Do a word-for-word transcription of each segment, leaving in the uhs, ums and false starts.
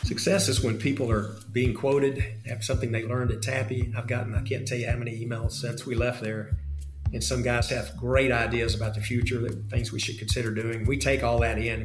Success is when people are being quoted, have something they learned at Tappy. I've gotten, I can't tell you how many emails since we left there. And some guys have great ideas about the future, things we should consider doing. We take all that in.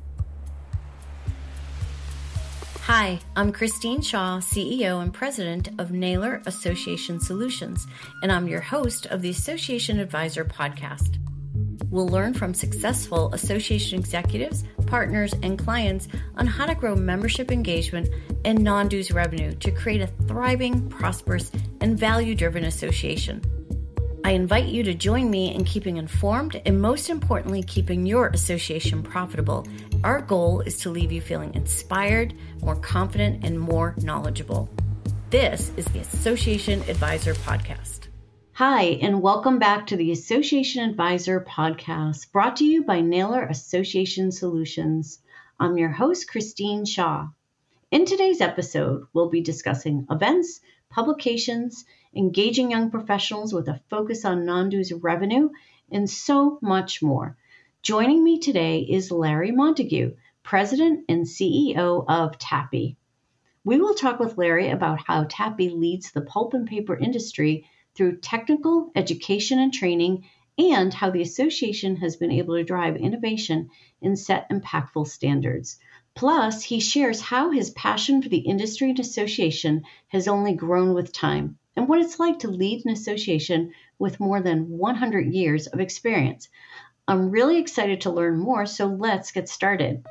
Hi, I'm Christine Shaw, C E O and President of Naylor Association Solutions, and I'm your host of the Association Advisor podcast. We'll learn from successful association executives, partners, and clients on how to grow membership engagement and non-dues revenue to create a thriving, prosperous, and value-driven association. I invite you to join me in keeping informed and, most importantly, keeping your association profitable. Our goal is to leave you feeling inspired, more confident, and more knowledgeable. This is the Association Advisor Podcast. Hi, and welcome back to the Association Advisor Podcast, brought to you by Naylor Association Solutions. I'm your host, Christine Shaw. In today's episode, we'll be discussing events, publications, engaging young professionals with a focus on non-dues revenue, and so much more. Joining me today is Larry Montague, President and C E O of Tappy. We will talk with Larry about how Tappy leads the pulp and paper industry through technical education and training, and how the association has been able to drive innovation and set impactful standards. Plus, he shares how his passion for the industry and association has only grown with time, and what it's like to lead an association with more than one hundred years of experience. I'm really excited to learn more, so let's get started.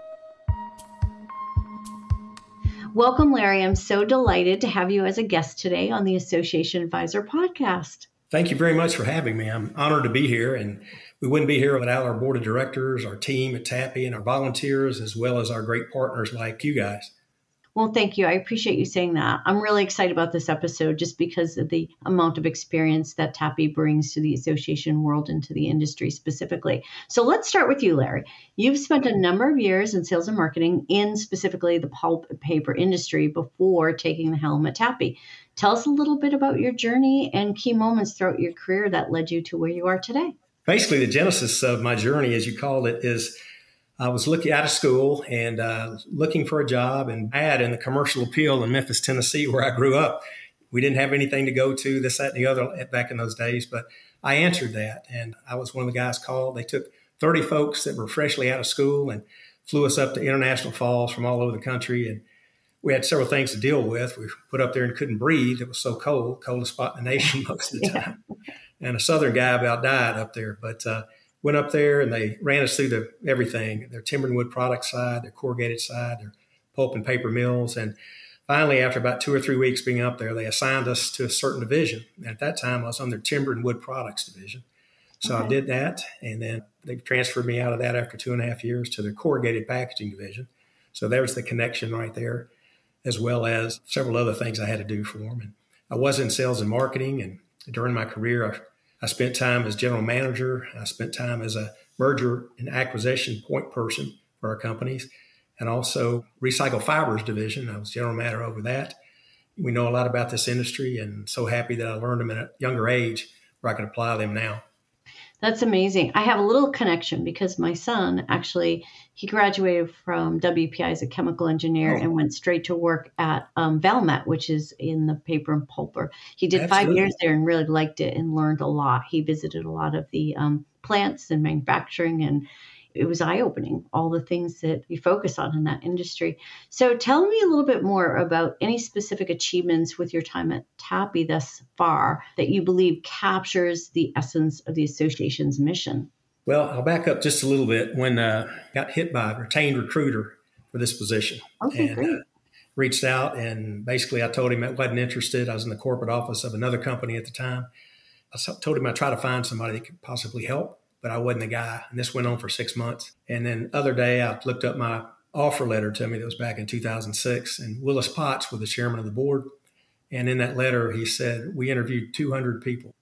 Welcome, Larry. I'm so delighted to have you as a guest today on the Association Advisor Podcast. Thank you very much for having me. I'm honored to be here, and we wouldn't be here without our board of directors, our team at Tappy, and our volunteers, as well as our great partners like you guys. Well, thank you. I appreciate you saying that. I'm really excited about this episode just because of the amount of experience that Tappy brings to the association world and to the industry specifically. So let's start with you, Larry. You've spent a number of years in sales and marketing in specifically the pulp and paper industry before taking the helm at Tappy. Tell us a little bit about your journey and key moments throughout your career that led you to where you are today. Basically, the genesis of my journey, as you called it, is I was looking out of school and uh, looking for a job and ad in the commercial appeal in Memphis, Tennessee, where I grew up. We didn't have anything to go to, this, that, and the other back in those days, but I answered that. And I was one of the guys called. They took thirty folks that were freshly out of school and flew us up to International Falls from all over the country. And we had several things to deal with. We put up there and couldn't breathe. It was so cold, coldest spot in the nation most of the time. Yeah. And a Southern guy about died up there. But uh, went up there and they ran us through the everything, their timber and wood product side, their corrugated side, their pulp and paper mills. And finally, after about two or three weeks being up there, they assigned us to a certain division. And at that time, I was on their timber and wood products division. So okay. I did that. And then they transferred me out of that after two and a half years to their corrugated packaging division. So there was the connection right there, as well as several other things I had to do for them. And I was in sales and marketing. And during my career, I I spent time as general manager. I spent time as a merger and acquisition point person for our companies, and also recycle fibers division. I was general manager over that. We know a lot about this industry, and so happy that I learned them at a younger age where I can apply them now. That's amazing. I have a little connection because my son actually, he graduated from W P I as a chemical engineer oh. and went straight to work at um, Valmet, which is in the paper and pulper. He did Absolutely. five years there and really liked it and learned a lot. He visited a lot of the um, plants and manufacturing, and it was eye-opening, all the things that we focus on in that industry. So tell me a little bit more about any specific achievements with your time at Tappy thus far that you believe captures the essence of the association's mission. Well, I'll back up just a little bit. When I uh, got hit by a retained recruiter for this position, okay, and great. Uh, reached out, and basically I told him I wasn't interested. I was in the corporate office of another company at the time. I told him I'd try to find somebody that could possibly help, but I wasn't the guy. And this went on for six months. And then other day I looked up my offer letter to me that was back in two thousand six, and Willis Potts was the chairman of the board. And in that letter, he said, we interviewed two hundred people.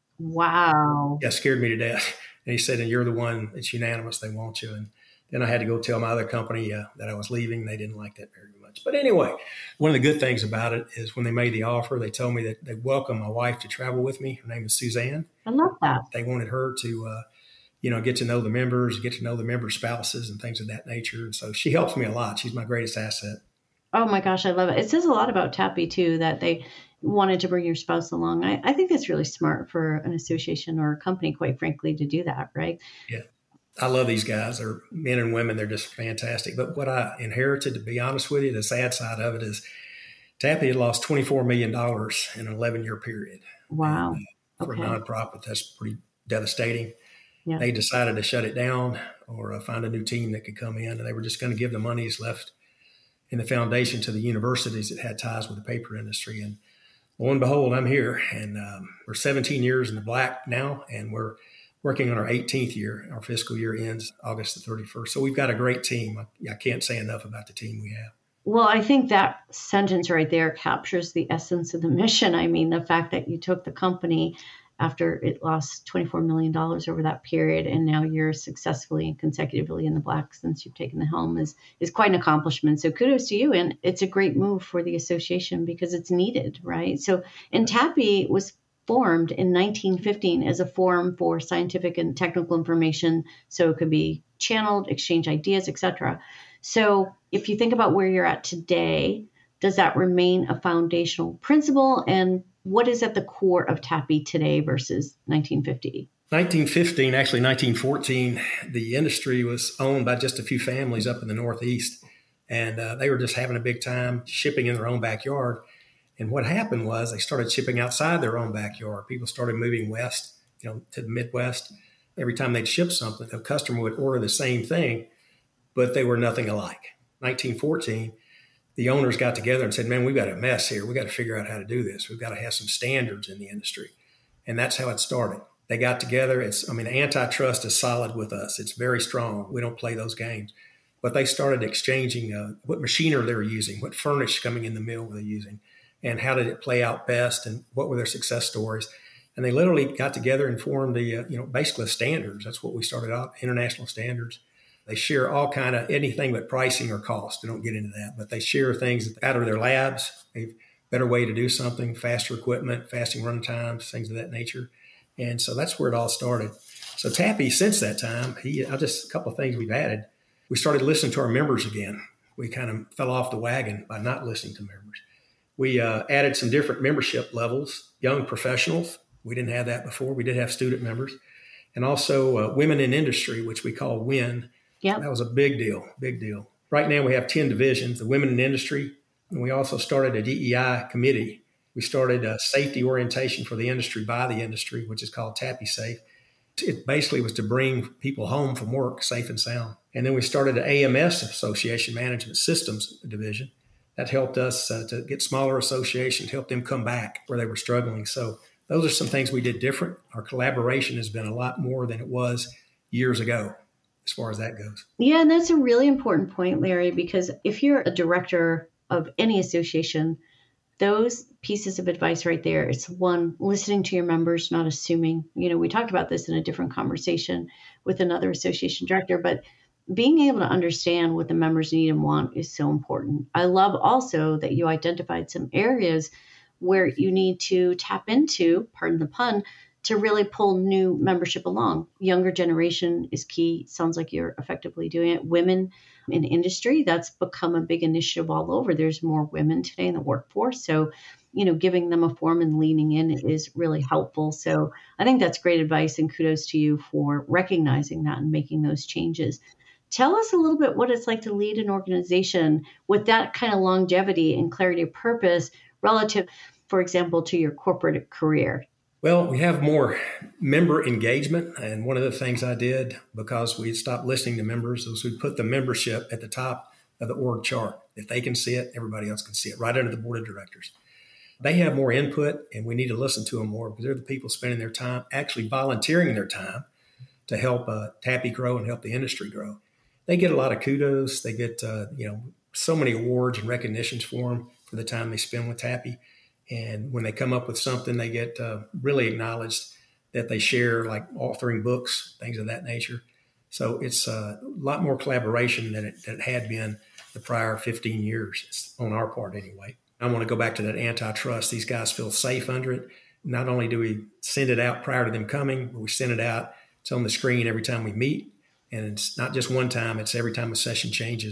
Wow. Yeah, scared me to death. And he said, and you're the one that's unanimous. They want you. And then I had to go tell my other company uh, that I was leaving. They didn't like that very much. But anyway, one of the good things about it is when they made the offer, they told me that they welcomed my wife to travel with me. Her name is Suzanne. I love that. They wanted her to, uh, you know, get to know the members, get to know the member spouses and things of that nature. And so she helps me a lot. She's my greatest asset. Oh my gosh, I love it. It says a lot about Tappy too, that they wanted to bring your spouse along. I, I think that's really smart for an association or a company, quite frankly, to do that, right? Yeah. I love these guys. They're men and women. They're just fantastic. But what I inherited, to be honest with you, the sad side of it is Tappy had lost twenty-four million dollars in an eleven-year period. Wow. And, uh, for okay. a nonprofit, that's pretty devastating. Yeah. They decided to shut it down or uh, find a new team that could come in, and they were just going to give the monies left in the foundation to the universities that had ties with the paper industry. And lo and behold, I'm here, and um, we're seventeen years in the black now, and we're working on our eighteenth year. Our fiscal year ends August the thirty-first. So we've got a great team. I, I can't say enough about the team we have. Well, I think that sentence right there captures the essence of the mission. I mean, the fact that you took the company after it lost twenty-four million dollars over that period, and now you're successfully and consecutively in the black since you've taken the helm is, is quite an accomplishment. So kudos to you. And it's a great move for the association because it's needed, right? So, and Tappy was formed in nineteen fifteen as a forum for scientific and technical information, so it could be channeled, exchange ideas, et cetera. So if you think about where you're at today, does that remain a foundational principle? And what is at the core of Tappy today versus nineteen fifty? nineteen fifteen, actually nineteen fourteen, the industry was owned by just a few families up in the Northeast, and uh, they were just having a big time shipping in their own backyard. And what happened was they started shipping outside their own backyard. People started moving west, you know, to the Midwest. Every time they'd ship something, a customer would order the same thing, but they were nothing alike. nineteen fourteen, the owners got together and said, man, we've got a mess here. We've got to figure out how to do this. We've got to have some standards in the industry. And that's how it started. They got together. It's, I mean, antitrust is solid with us. It's very strong. We don't play those games. But they started exchanging uh, what machinery they were using, what furnish coming in the mill were they using, and how did it play out best, and what were their success stories. And they literally got together and formed the, uh, you know, basically standards. That's what we started out, international standards. They share all kind of anything but pricing or cost. They don't get into that, but they share things out of their labs. A better way to do something, faster equipment, fasting run times, things of that nature. And so that's where it all started. So Tappy, since that time, he, I'll just a couple of things we've added. We started listening to our members again. We kind of fell off the wagon by not listening to members. We uh, added some different membership levels, young professionals. We didn't have that before. We did have student members. And also uh, women in industry, which we call WIN. Yeah, that was a big deal, big deal. Right now we have ten divisions, the women in industry, and we also started a D E I committee. We started a safety orientation for the industry by the industry, which is called Tappy Safe. It basically was to bring people home from work safe and sound. And then we started an A M S, Association Management Systems Division. That helped us uh, to get smaller associations, help them come back where they were struggling. So those are some things we did different. Our collaboration has been a lot more than it was years ago, as far as that goes. Yeah, and that's a really important point, Larry, because if you're a director of any association, those pieces of advice right there, it's one, listening to your members, not assuming. You know, we talked about this in a different conversation with another association director, but being able to understand what the members need and want is so important. I love also that you identified some areas where you need to tap into, pardon the pun, to really pull new membership along. Younger generation is key. Sounds like you're effectively doing it. Women in industry, that's become a big initiative all over. There's more women today in the workforce. So, you know, giving them a forum and leaning in is really helpful. So I think that's great advice, and kudos to you for recognizing that and making those changes. Tell us a little bit what it's like to lead an organization with that kind of longevity and clarity of purpose relative, for example, to your corporate career. Well, we have more member engagement. And one of the things I did, because we stopped listening to members, was we put the membership at the top of the org chart. If they can see it, everybody else can see it, right under the board of directors. They have more input, and we need to listen to them more because they're the people spending their time, actually volunteering their time to help uh, Tappy grow and help the industry grow. They get a lot of kudos. They get, uh, you know, so many awards and recognitions for them for the time they spend with Tappy. And when they come up with something, they get uh, really acknowledged that they share, like authoring books, things of that nature. So it's uh, a lot more collaboration than it, than it had been the prior fifteen years, on our part anyway. I want to go back to that antitrust. These guys feel safe under it. Not only do we send it out prior to them coming, but we send it out. It's on the screen every time we meet. And it's not just one time, it's every time a session changes.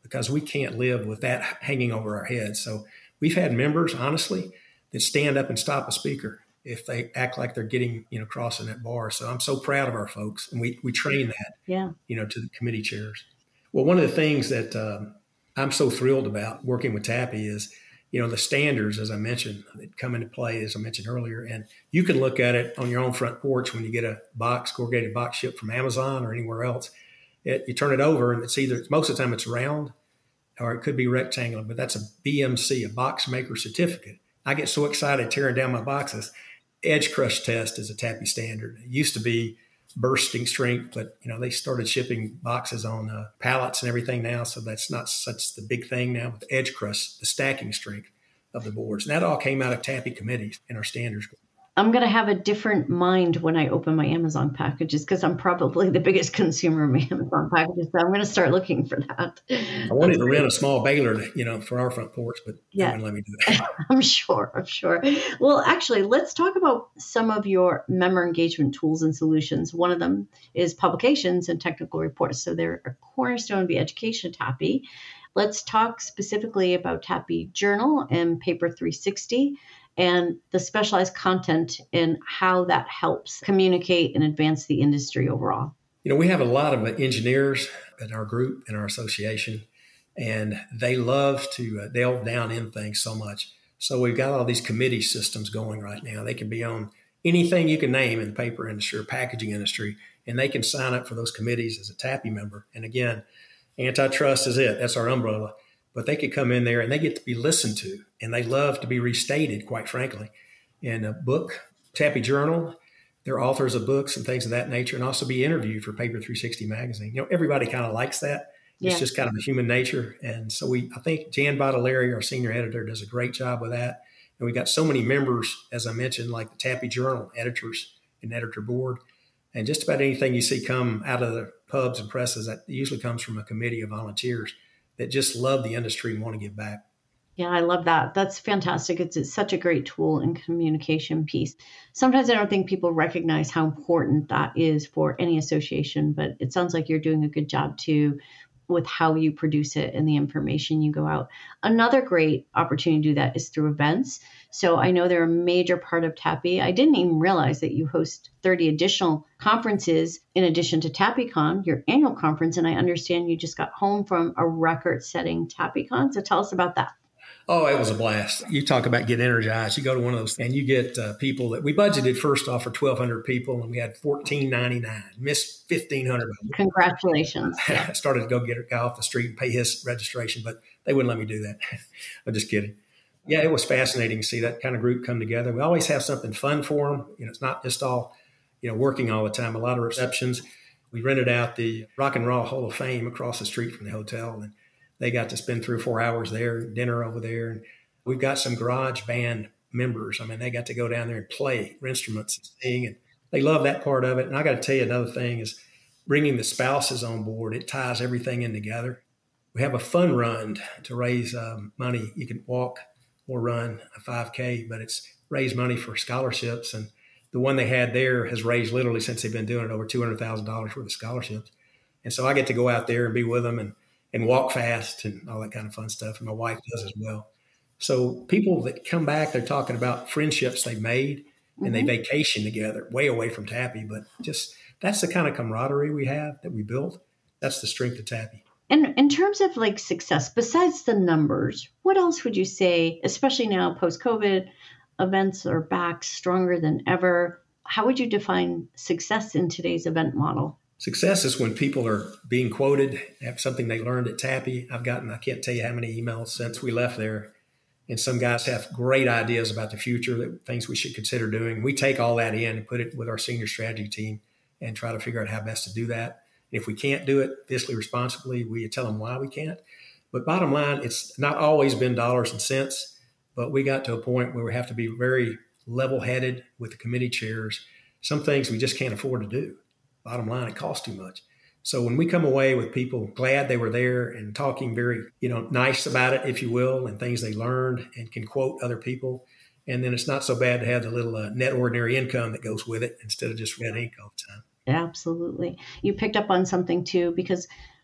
because we can't live with that hanging over our heads. So we've had members, honestly, that stand up and stop a speaker if they act like they're getting, you know, crossing that bar. So I'm so proud of our folks, and we we train that, yeah, you know, to the committee chairs. Well, one of the things that um, I'm so thrilled about working with TAPI is, you know, the standards, as I mentioned, that come into play, as I mentioned earlier. And you can look at it on your own front porch when you get a box, corrugated box shipped from Amazon or anywhere else. It, you turn it over, and it's either, most of the time it's round or it could be rectangular, but that's a B M C, a box maker certificate. I get so excited tearing down my boxes. Edge crush test is a TAPI standard. It used to be bursting strength, but you know they started shipping boxes on uh, pallets and everything now, so that's not such the big thing now. With edge crush, the stacking strength of the boards, and that all came out of TAPI committees in our standards. I'm going to have a different mind when I open my Amazon packages because I'm probably the biggest consumer of Amazon packages. So I'm going to start looking for that. I wanted to rent a small baler, to, you know, for our front porch, but yeah, no one let me do that. I'm sure. I'm sure. Well, actually, let's talk about some of your member engagement tools and solutions. One of them is publications and technical reports. So they're a cornerstone of the education of TAPI. Let's talk specifically about TAPI Journal and Paper three sixty. And the specialized content and how that helps communicate and advance the industry overall. You know, we have a lot of engineers in our group, in our association, and they love to uh, delve down in things so much. So we've got all these committee systems going right now. They can be on anything you can name in the paper industry or packaging industry, and they can sign up for those committees as a TAPI member. And again, antitrust is it. That's our umbrella. But they could come in there and they get to be listened to, and they love to be restated, quite frankly. In a book, TAPI Journal, they're authors of books and things of that nature, and also be interviewed for Paper three sixty magazine. You know, everybody kind of likes that. Yeah. It's just kind of a human nature. And so we, I think Jan Bottolari, our senior editor, does a great job with that. And we got so many members, as I mentioned, like the TAPI Journal editors and editor board. And just about anything you see come out of the pubs and presses, that usually comes from a committee of volunteers that just love the industry and want to give back. Yeah, I love that. That's fantastic. It's, it's such a great tool in communication piece. Sometimes I don't think people recognize how important that is for any association, but it sounds like you're doing a good job too with how you produce it and the information you go out. Another great opportunity to do that is through events. So I know they're a major part of TAPI. I didn't even realize that you host thirty additional conferences in addition to TAPICon, your annual conference. And I understand you just got home from a record-setting TAPICon. So tell us about that. Oh, it was a blast. You talk about getting energized. You go to one of those and you get uh, people that we budgeted first off for twelve hundred people, and we had fourteen ninety-nine, missed fifteen hundred. Congratulations. I started to go get a guy off the street and pay his registration, but they wouldn't let me do that. I'm just kidding. Yeah, it was fascinating to see that kind of group come together. We always have something fun for them. You know, it's not just all, you know, working all the time. A lot of receptions. We rented out the Rock and Roll Hall of Fame across the street from the hotel, and they got to spend three or four hours there, dinner over there. And we've got some garage band members. I mean, they got to go down there and play instruments and sing, and they love that part of it. And I got to tell you, another thing is bringing the spouses on board. It ties everything in together. We have a fun run to raise um, money. You can walk or run a five K, but it's raise money for scholarships. And the one they had there has raised literally since they've been doing it over two hundred thousand dollars worth of scholarships. And so I get to go out there and be with them and and walk fast and all that kind of fun stuff. And my wife does as well. So people that come back, they're talking about friendships they've made, and mm-hmm. they vacation together, way away from TAPI. But just that's the kind of camaraderie we have that we built. That's the strength of TAPI. And in terms of like success, besides the numbers, what else would you say, especially now post-COVID, events are back stronger than ever? How would you define success in today's event model? Success is when people are being quoted, have something they learned at TAPI. I've gotten, I can't tell you how many emails since we left there. And some guys have great ideas about the future, that things we should consider doing. We take all that in and put it with our senior strategy team and try to figure out how best to do that. And if we can't do it fiscally responsibly, we tell them why we can't. But bottom line, it's not always been dollars and cents, but we got to a point where we have to be very level-headed with the committee chairs. Some things we just can't afford to do. Bottom line, it costs too much. So when we come away with people glad they were there and talking very, you know, nice about it, if you will, and things they learned and can quote other people, and then it's not so bad to have the little uh, net ordinary income that goes with it instead of just red ink all the time. Absolutely. You picked up on something too, because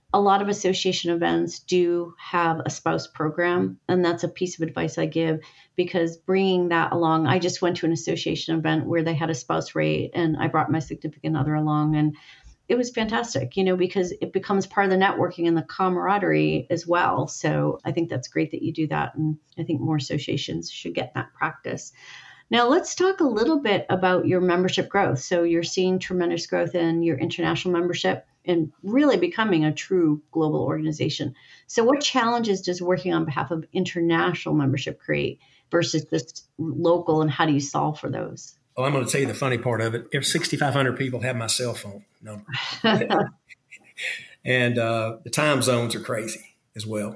a lot of association events do have a spouse program, and that's a piece of advice I give, because bringing that along, I just went to an association event where they had a spouse rate, and I brought my significant other along, and it was fantastic, you know, because it becomes part of the networking and the camaraderie as well. So I think that's great that you do that, and I think more associations should get that practice. Now, let's talk a little bit about your membership growth. So you're seeing tremendous growth in your international membership and really becoming a true global organization. So what challenges does working on behalf of international membership create versus just local, and how do you solve for those? Well, I'm going to tell you the funny part of it. If sixty-five hundred people have my cell phone number. And uh, the time zones are crazy as well.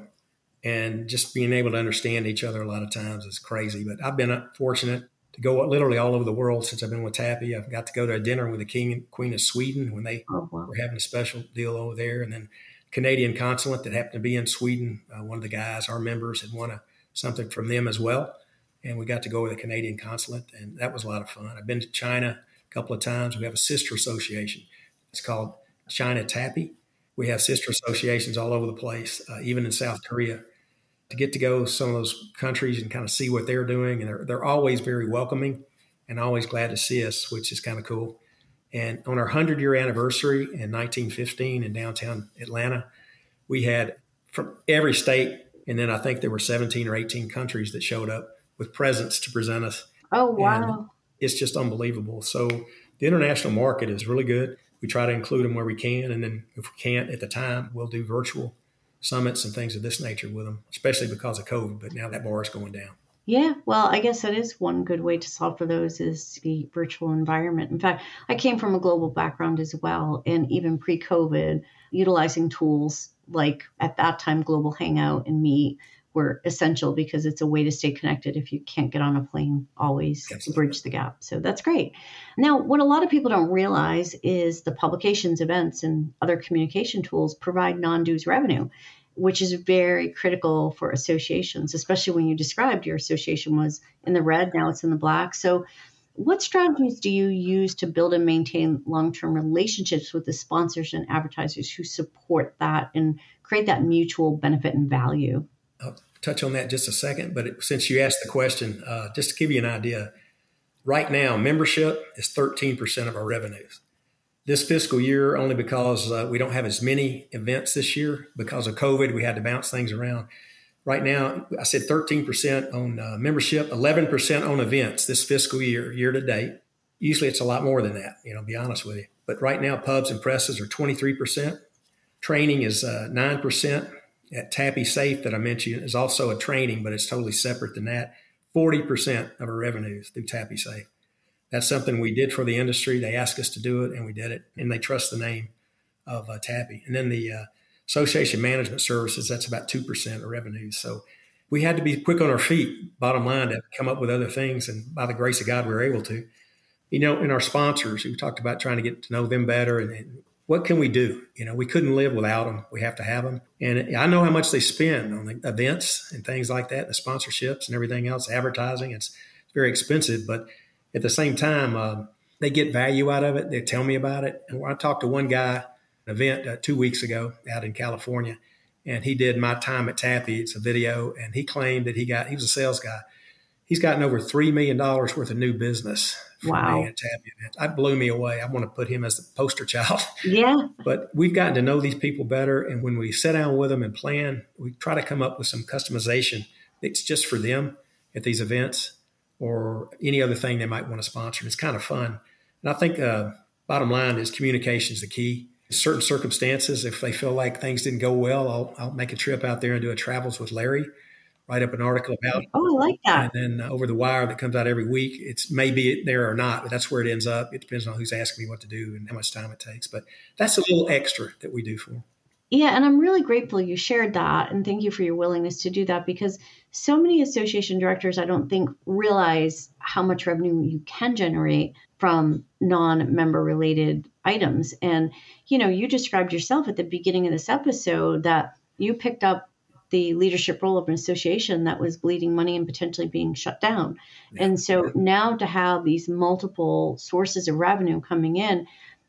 And just being able to understand each other a lot of times is crazy. But I've been fortunate to go literally all over the world since I've been with TAPI. I've got to go to a dinner with the King and Queen of Sweden when they oh, wow. were having a special deal over there. And then Canadian consulate that happened to be in Sweden. Uh, one of the guys, our members, had won a, something from them as well. And we got to go with the Canadian consulate, and that was a lot of fun. I've been to China a couple of times. We have a sister association. It's called China TAPI. We have sister associations all over the place, uh, even in South Korea. To get to go to some of those countries and kind of see what they're doing. And they're, they're always very welcoming and always glad to see us, which is kind of cool. And on our hundred-year anniversary in nineteen fifteen in downtown Atlanta, we had from every state, and then I think there were seventeen or eighteen countries that showed up with presents to present us. Oh, wow. And it's just unbelievable. So the international market is really good. We try to include them where we can. And then if we can't at the time, we'll do virtual summits and things of this nature with them, especially because of COVID. But now that bar is going down. Yeah, well, I guess that is one good way to solve for those is the virtual environment. In fact, I came from a global background as well. And even pre-COVID, utilizing tools like at that time, Global Hangout and Meet were essential because it's a way to stay connected if you can't get on a plane always to bridge the gap. So that's great. Now, what a lot of people don't realize is the publications, events, and other communication tools provide non-dues revenue, which is very critical for associations, especially when you described your association was in the red, now it's in the black. So what strategies do you use to build and maintain long-term relationships with the sponsors and advertisers who support that and create that mutual benefit and value? I'll touch on that in just a second, but it, since you asked the question, uh, just to give you an idea, right now, membership is thirteen percent of our revenues. This fiscal year, only because uh, we don't have as many events this year because of COVID, we had to bounce things around. Right now, I said thirteen percent on uh, membership, eleven percent on events this fiscal year, year to date. Usually it's a lot more than that, you know, to be honest with you. But right now, pubs and presses are twenty-three percent. Training is uh, nine percent. At TAPI Safe that I mentioned is also a training, but it's totally separate than that. forty percent of our revenues through TAPI Safe. That's something we did for the industry. They asked us to do it, and we did it. And they trust the name of uh, TAPI. And then the uh, association management services, that's about two percent of revenues. So we had to be quick on our feet, bottom line, to come up with other things. And by the grace of God, we were able to. You know, in our sponsors, we talked about trying to get to know them better and, and what can we do? You know, we couldn't live without them. We have to have them. And I know how much they spend on the events and things like that, the sponsorships and everything else, advertising. It's very expensive. But at the same time, uh, they get value out of it. They tell me about it. And when I talked to one guy, an event uh, two weeks ago out in California, and he did my time at TAPI. It's a video. And he claimed that he got, he was a sales guy. He's gotten over three million dollars worth of new business from wow. being at TAPI events. That blew me away. I want to put him as the poster child. Yeah. But we've gotten to know these people better. And when we sit down with them and plan, we try to come up with some customization that's just for them at these events or any other thing they might want to sponsor. It's kind of fun. And I think uh, bottom line is communication is the key. In certain circumstances, if they feel like things didn't go well, I'll, I'll make a trip out there and do a Travels with Larry. Write up an article about it. Oh, I like that. And then uh, over the wire that comes out every week, it's maybe there or not, but that's where it ends up. It depends on who's asking me what to do and how much time it takes. But that's a little extra that we do for them. Yeah, and I'm really grateful you shared that. And thank you for your willingness to do that because so many association directors, I don't think, realize how much revenue you can generate from non-member related items. And, you know, you described yourself at the beginning of this episode that you picked up the leadership role of an association that was bleeding money and potentially being shut down. Yeah. And so now to have these multiple sources of revenue coming in,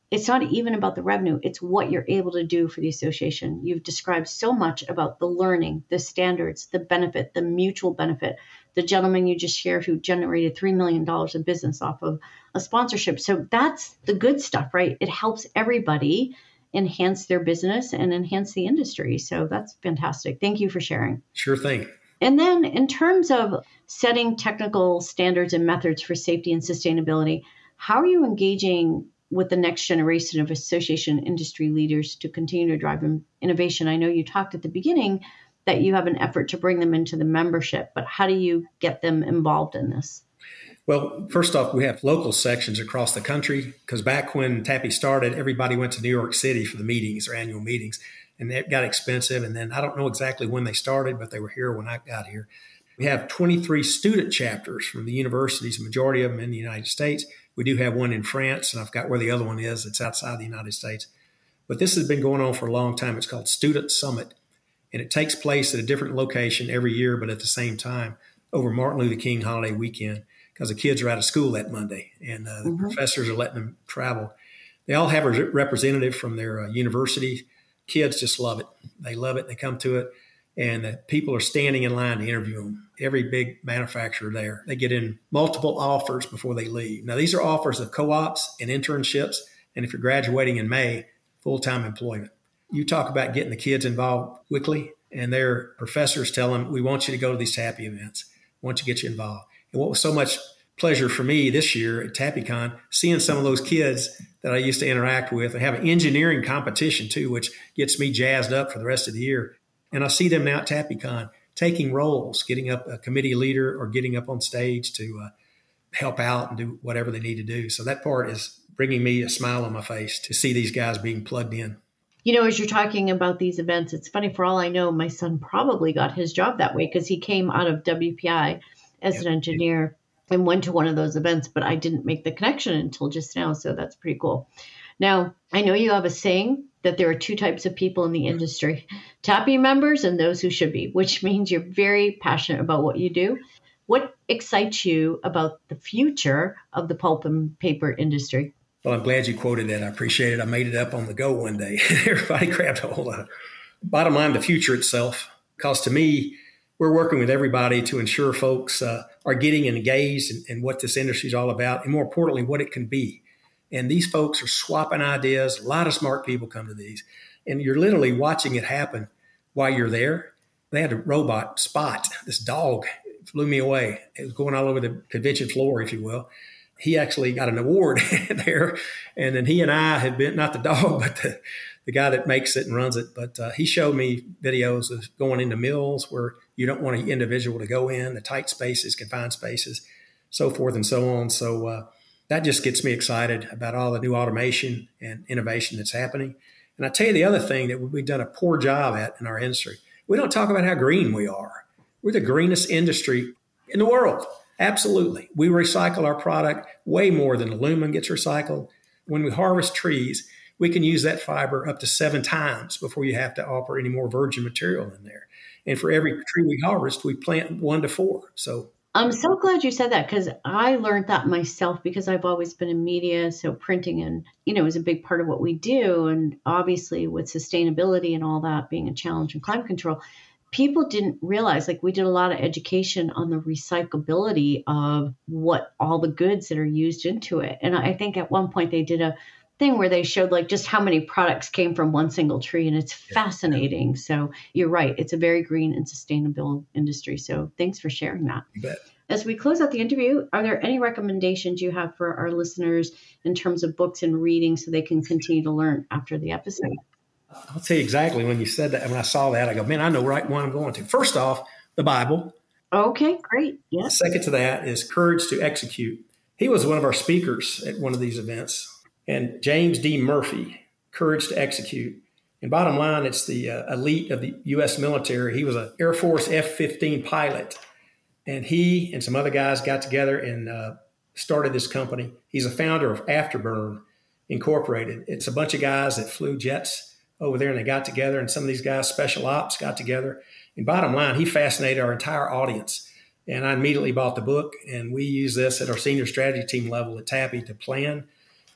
it's not even about the revenue. It's what you're able to do for the association. You've described so much about the learning, the standards, the benefit, the mutual benefit. The gentleman you just shared who generated three million dollars of business off of a sponsorship. So that's the good stuff, right? It helps everybody enhance their business and enhance the industry. So that's fantastic. Thank you for sharing. Sure thing. And then in terms of setting technical standards and methods for safety and sustainability, how are you engaging with the next generation of association industry leaders to continue to drive innovation? I know you talked at the beginning that you have an effort to bring them into the membership, but how do you get them involved in this? Well, first off, we have local sections across the country because back when TAPI started, everybody went to New York City for the meetings, their annual meetings, and it got expensive. And then I don't know exactly when they started, but they were here when I got here. We have twenty-three student chapters from the universities, the majority of them in the United States. We do have one in France, and I forgot where the other one is. It's outside the United States. But this has been going on for a long time. It's called Student Summit. And it takes place at a different location every year, but at the same time over Martin Luther King holiday weekend because the kids are out of school that Monday and uh, the mm-hmm. professors are letting them travel. They all have a representative from their uh, university. Kids just love it. They love it. They come to it. And uh, people are standing in line to interview them. Every big manufacturer there. They get in multiple offers before they leave. Now, these are offers of co-ops and internships. And if you're graduating in May, full-time employment. You talk about getting the kids involved quickly, and their professors tell them, we want you to go to these TAPI events. We want you to get you involved. And what was so much pleasure for me this year at TAPICon, seeing some of those kids that I used to interact with and have an engineering competition too, which gets me jazzed up for the rest of the year. And I see them now at TAPICon taking roles, getting up a committee leader or getting up on stage to uh, help out and do whatever they need to do. So that part is bringing me a smile on my face to see these guys being plugged in. You know, as you're talking about these events, it's funny, for all I know, my son probably got his job that way because he came out of W P I as yep. an engineer and went to one of those events, but I didn't make the connection until just now. So that's pretty cool. Now, I know you have a saying that there are two types of people in the industry, TAPI members and those who should be, which means you're very passionate about what you do. What excites you about the future of the pulp and paper industry? Well, I'm glad you quoted that. I appreciate it. I made it up on the go one day. Everybody grabbed a hold of it. Bottom line, the future itself, because to me, we're working with everybody to ensure folks uh, are getting engaged in, in what this industry is all about, and more importantly, what it can be. And these folks are swapping ideas. A lot of smart people come to these. And you're literally watching it happen while you're there. They had a robot, Spot, this dog. It blew me away. It was going all over the convention floor, if you will. He actually got an award there. And then he and I had been, not the dog, but the, the guy that makes it and runs it. But uh, he showed me videos of going into mills where you don't want an individual to go in, the tight spaces, confined spaces, so forth and so on. So uh, that just gets me excited about all the new automation and innovation that's happening. And I tell you the other thing that we've done a poor job at in our industry, we don't talk about how green we are. We're the greenest industry in the world. Absolutely. We recycle our product way more than aluminum gets recycled. When we harvest trees, we can use that fiber up to seven times before you have to offer any more virgin material in there. And for every tree we harvest, we plant one to four. So I'm so glad you said that because I learned that myself because I've always been in media. So printing and, you know, is a big part of what we do. And obviously with sustainability and all that being a challenge in climate control, people didn't realize, like we did a lot of education on the recyclability of what all the goods that are used into it. And I think at one point they did a thing where they showed like just how many products came from one single tree. And it's fascinating. So you're right. It's a very green and sustainable industry. So thanks for sharing that. You bet. As we close out the interview, are there any recommendations you have for our listeners in terms of books and reading so they can continue to learn after the episode? I'll tell you exactly when you said that. When I saw that, I go, man, I know right one I'm going to. First off, the Bible. Okay, great. Yes. Second to that is Courage to Execute. He was one of our speakers at one of these events. And James D. Murphy, Courage to Execute. And bottom line, it's the uh, elite of the U S military. He was an Air Force F fifteen pilot. And he and some other guys got together and uh, started this company. He's a founder of Afterburn Incorporated. It's a bunch of guys that flew jets over there and they got together, and some of these guys, special ops, got together. And bottom line, he fascinated our entire audience. And I immediately bought the book, and we use this at our senior strategy team level at TAPI to plan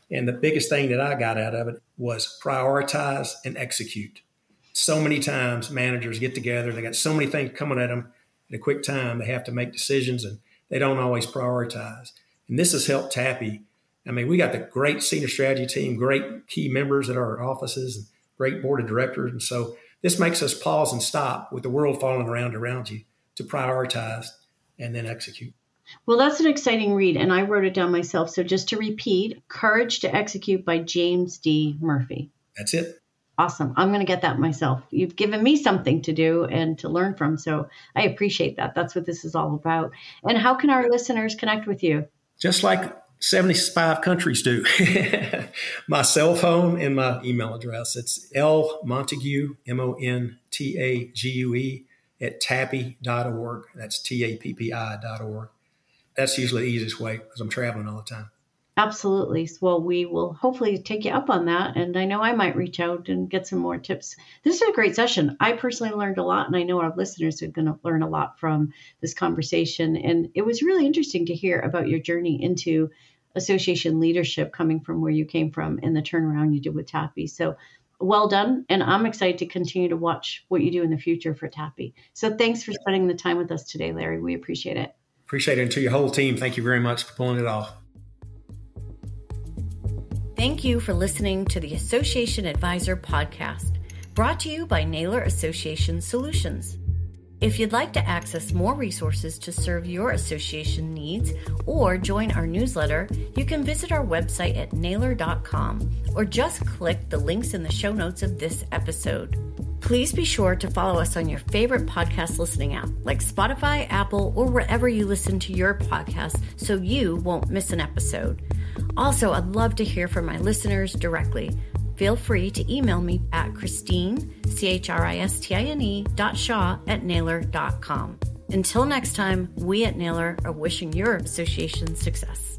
And the biggest thing that I got out of it was prioritize and execute. So many times managers get together, they got so many things coming at them in a quick time, they have to make decisions and they don't always prioritize. And this has helped Tappy. I mean, we got the great senior strategy team, great key members at our offices, and great board of directors. And so this makes us pause and stop with the world falling around around you to prioritize and then execute. Well, that's an exciting read, and I wrote it down myself. So just to repeat, Courage to Execute by James D. Murphy. That's it. Awesome. I'm going to get that myself. You've given me something to do and to learn from, so I appreciate that. That's what this is all about. And how can our listeners connect with you? Just like seventy-five countries do. My cell phone and my email address. It's L Montague, M O N T A G U E, at tappy dot org. That's T A P P I dot org. That's usually the easiest way because I'm traveling all the time. Absolutely. Well, we will hopefully take you up on that. And I know I might reach out and get some more tips. This is a great session. I personally learned a lot, and I know our listeners are going to learn a lot from this conversation. And it was really interesting to hear about your journey into association leadership coming from where you came from and the turnaround you did with Tappy. So well done. And I'm excited to continue to watch what you do in the future for Tappy. So thanks for spending the time with us today, Larry. We appreciate it. Appreciate it. And to your whole team, thank you very much for pulling it off. Thank you for listening to the Association Advisor Podcast, brought to you by Naylor Association Solutions. If you'd like to access more resources to serve your association needs or join our newsletter, you can visit our website at naylor dot com or just click the links in the show notes of this episode. Please be sure to follow us on your favorite podcast listening app like Spotify, Apple, or wherever you listen to your podcast so you won't miss an episode. Also, I'd love to hear from my listeners directly. Feel free to email me at Christine, C H R I S T I N E, dot Shaw at naylor dot com. Until next time, we at Naylor are wishing your association success.